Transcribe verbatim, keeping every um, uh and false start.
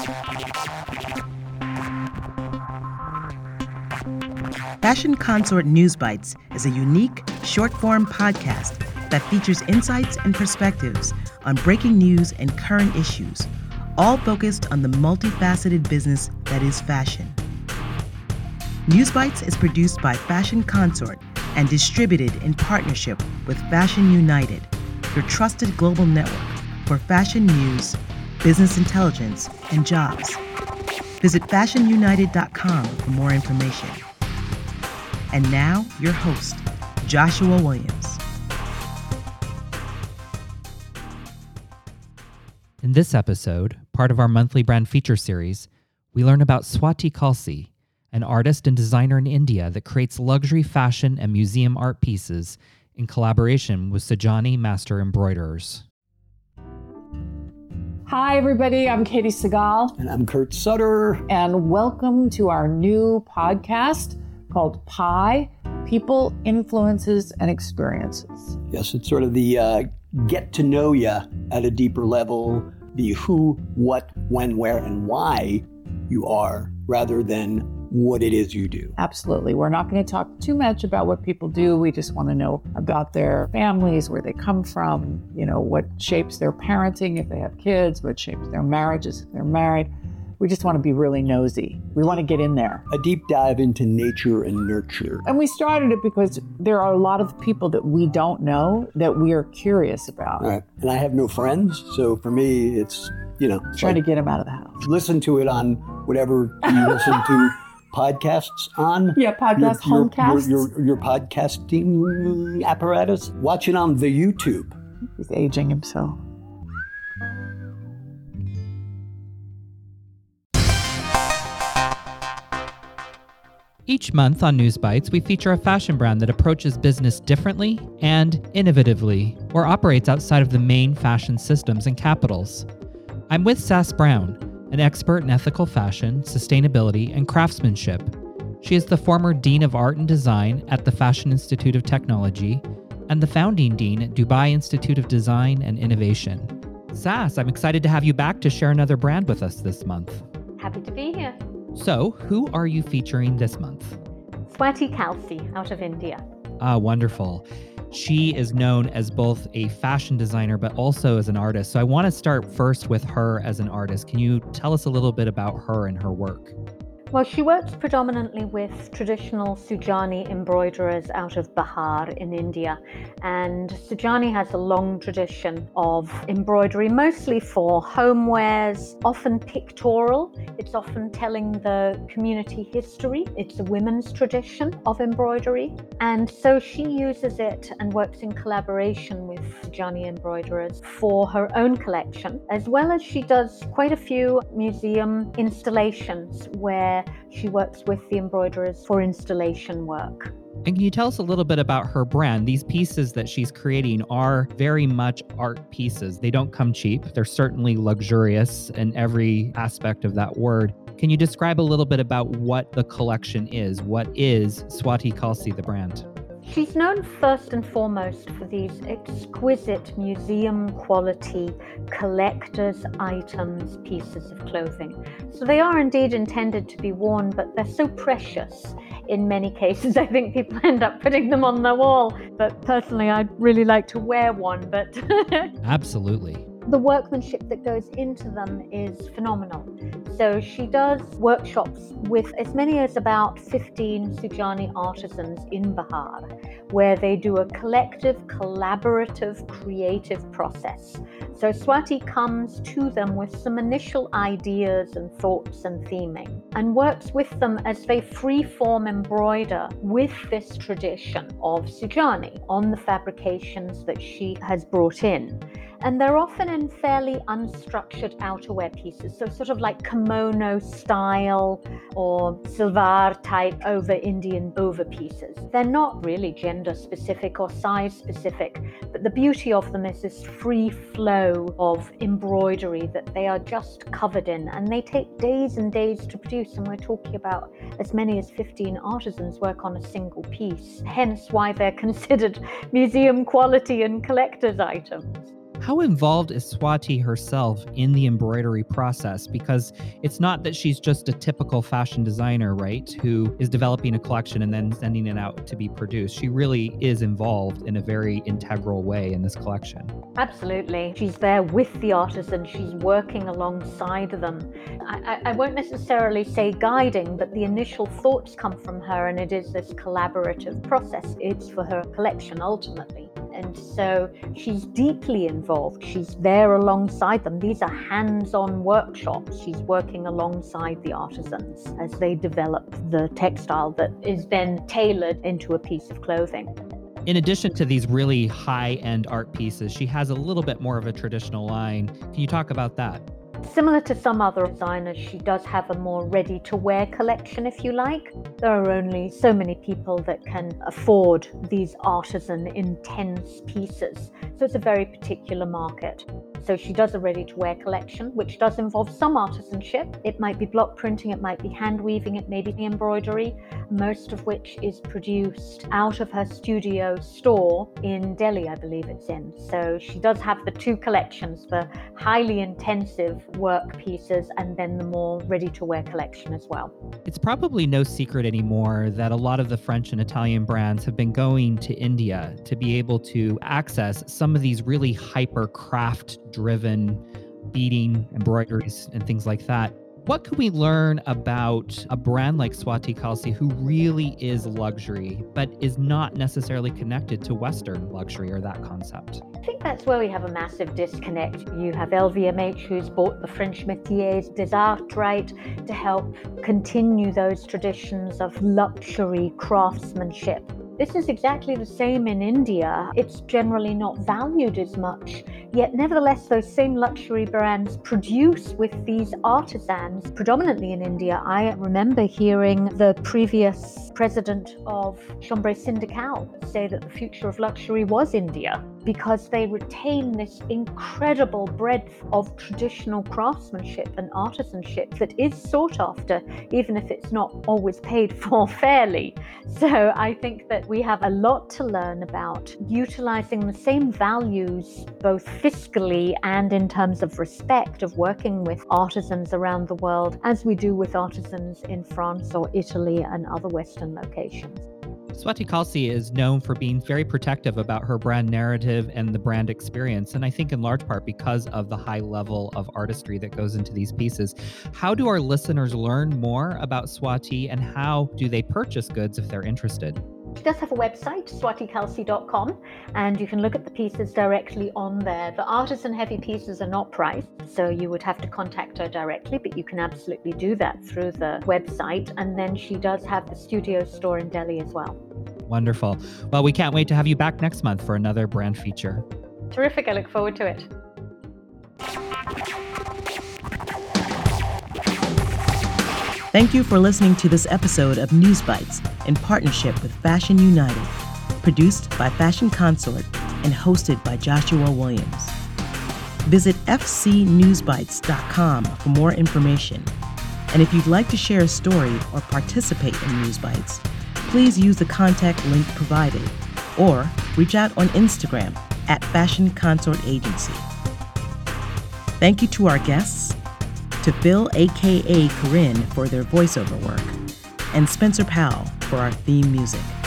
Fashion Consort News Bites is a unique, short-form podcast that features insights and perspectives on breaking news and current issues, all focused on the multifaceted business that is fashion. News Bites is produced by Fashion Consort and distributed in partnership with Fashion United, your trusted global network for fashion news, business intelligence, and jobs. Visit fashion united dot com for more information. And now, your host, Joshua Williams. In this episode, part of our monthly brand feature series, we learn about Swati Kalsi, an artist and designer in India that creates luxury fashion and museum art pieces in collaboration with Sujani Master Embroiderers. Hi, everybody. I'm Katie Segal. And I'm Kurt Sutter. And welcome to our new podcast called Pi, People, Influences, and Experiences. Yes, it's sort of the uh, get to know you at a deeper level, the who, what, when, where, and why you are, rather than what it is you do. Absolutely. We're not going to talk too much about what people do. We just want to know about their families, where they come from, you know, what shapes their parenting if they have kids, what shapes their marriages if they're married. We just want to be really nosy. We want to get in there. A deep dive into nature and nurture. And we started it because there are a lot of people that we don't know that we are curious about. Right. And I have no friends, so for me, it's, you know. Trying like, to get them out of the house. Listen to it on whatever you listen to podcasts on. Yeah, podcast, your, homecasts. Your, your, your podcasting apparatus. Watch it on the YouTube. He's aging himself. Each month on News Bites, we feature a fashion brand that approaches business differently and innovatively, or operates outside of the main fashion systems and capitals. I'm with Sass Brown, an expert in ethical fashion, sustainability, and craftsmanship. She is the former Dean of Art and Design at the Fashion Institute of Technology and the founding Dean at Dubai Institute of Design and Innovation. Sass, I'm excited to have you back to share another brand with us this month. Happy to be here. So, who are you featuring this month? Swati Kalsi out of India. Ah, wonderful. She is known as both a fashion designer, but also as an artist. So I want to start first with her as an artist. Can you tell us a little bit about her and her work? Well, she works predominantly with traditional Sujani embroiderers out of Bihar in India. And Sujani has a long tradition of embroidery, mostly for homewares, often pictorial. It's often telling the community history. It's a women's tradition of embroidery. And so she uses it and works in collaboration with Sujani embroiderers for her own collection, as well as she does quite a few museum installations where she works with the embroiderers for installation work. And can you tell us a little bit about her brand? These pieces that she's creating are very much art pieces. They don't come cheap. They're certainly luxurious in every aspect of that word. Can you describe a little bit about what the collection is? What is Swati Kalsi, the brand? She's known first and foremost for these exquisite museum quality collector's items, pieces of clothing. So they are indeed intended to be worn, but they're so precious in many cases. I think people end up putting them on their wall. But personally, I'd really like to wear one, but Absolutely. The workmanship that goes into them is phenomenal. So she does workshops with as many as about fifteen Sujani artisans in Bihar, where they do a collective, collaborative, creative process. So Swati comes to them with some initial ideas and thoughts and theming, and works with them as they free-form embroider with this tradition of Sujani on the fabrications that she has brought in. And they're often in fairly unstructured outerwear pieces, so sort of like kimono style or salwar type over Indian over pieces. They're not really gender specific or size specific, but the beauty of them is this free flow of embroidery that they are just covered in, and they take days and days to produce, and we're talking about as many as fifteen artisans work on a single piece, hence why they're considered museum quality and collector's items. How involved is Swati herself in the embroidery process? Because it's not that she's just a typical fashion designer, right, who is developing a collection and then sending it out to be produced. She really is involved in a very integral way in this collection. Absolutely. She's there with the artisan. She's working alongside them. I, I, I won't necessarily say guiding, but the initial thoughts come from her, and it is this collaborative process. It's for her collection ultimately. And so she's deeply involved. She's there alongside them. These are hands-on workshops. She's working alongside the artisans as they develop the textile that is then tailored into a piece of clothing. In addition to these really high-end art pieces, she has a little bit more of a traditional line. Can you talk about that? Similar to some other designers, she does have a more ready-to-wear collection, if you like. There are only so many people that can afford these artisan intense pieces, so it's a very particular market. So she does a ready-to-wear collection, which does involve some artisanship. It might be block printing, it might be hand weaving, it may be embroidery, most of which is produced out of her studio store in Delhi, I believe it's in. So she does have the two collections, the highly intensive work pieces and then the more ready-to-wear collection as well. It's probably no secret anymore that a lot of the French and Italian brands have been going to India to be able to access some of these really hyper craft driven beading, embroideries, and things like that. What could we learn about a brand like Swati Kalsi who really is luxury, but is not necessarily connected to Western luxury or that concept? I think that's where we have a massive disconnect. You have L V M H, who's bought the French métiers des arts, right, to help continue those traditions of luxury craftsmanship. This is exactly the same in India. It's generally not valued as much, yet nevertheless those same luxury brands produce with these artisans, predominantly in India. I remember hearing the previous president of Chambre Syndicale say that the future of luxury was India, because they retain this incredible breadth of traditional craftsmanship and artisanship that is sought after, even if it's not always paid for fairly. So I think that we have a lot to learn about utilizing the same values, both fiscally and in terms of respect of working with artisans around the world, as we do with artisans in France or Italy and other Western locations. Swati Kalsi is known for being very protective about her brand narrative and the brand experience, and I think in large part because of the high level of artistry that goes into these pieces. How do our listeners learn more about Swati, and how do they purchase goods if they're interested? She does have a website, swati kalsi dot com, and you can look at the pieces directly on there. The artisan heavy pieces are not priced, so you would have to contact her directly, but you can absolutely do that through the website. And then she does have the studio store in Delhi as well. Wonderful. Well, we can't wait to have you back next month for another brand feature. Terrific. I look forward to it. Thank you for listening to this episode of News Bites in partnership with Fashion United, produced by Fashion Consort and hosted by Joshua Williams. Visit f c news bites dot com for more information. And if you'd like to share a story or participate in News Bites, please use the contact link provided or reach out on Instagram at Fashion Consort Agency. Thank you to our guests, to Phil, aka Corinne, for their voiceover work, and Spencer Powell for our theme music.